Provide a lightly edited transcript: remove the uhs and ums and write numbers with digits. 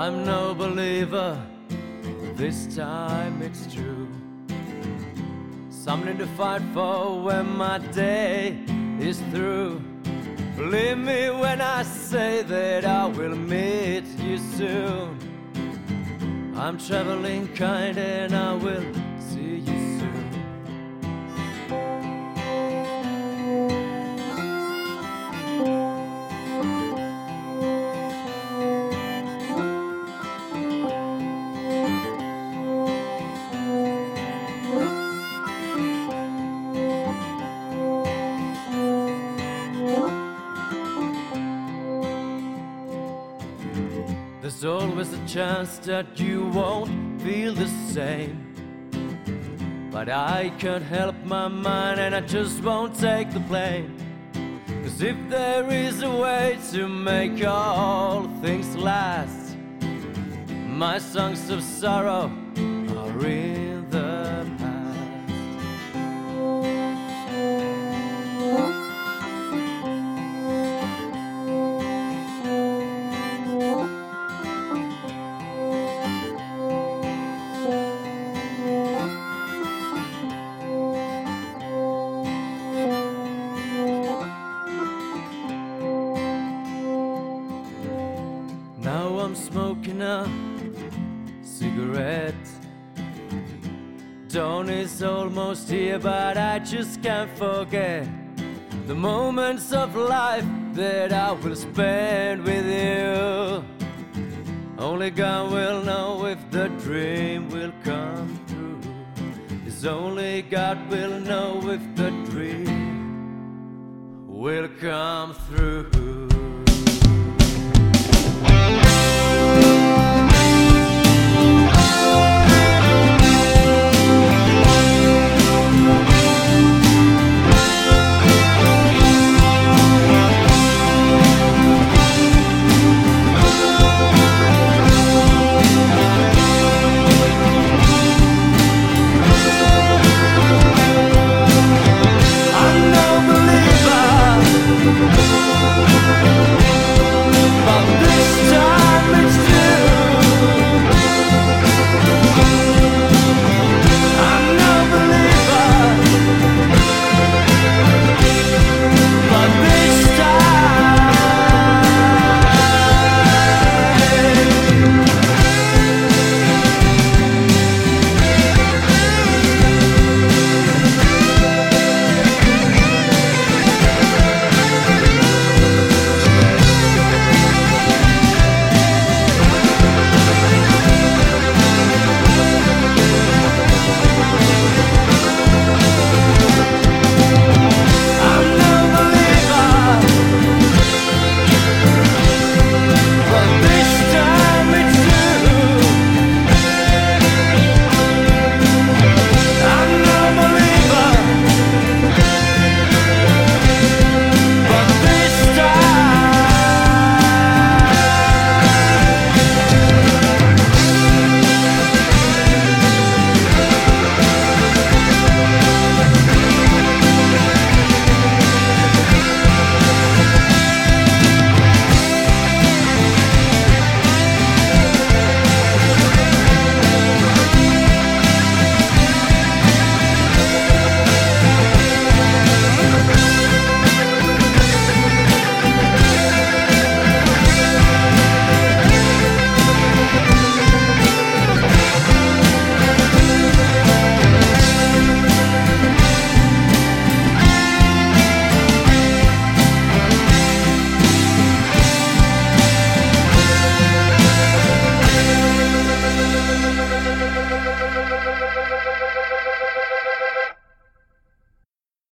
I'm no believer, this time it's true. Something to fight for when my day is through. Believe me when I say that I will meet you soon. I'm traveling kind and I will see you soon. There's always a chance that you won't feel the same, but I can't help my mind and I just won't take the blame. 'Cause if there is a way to make all things last, my songs of sorrow are in the past. Now I'm smoking a cigarette. Dawn is almost here, but I just can't forget the moments of life that I will spend with you. Only God will know if the dream will come true. Yes, only God will know if the dream will come through.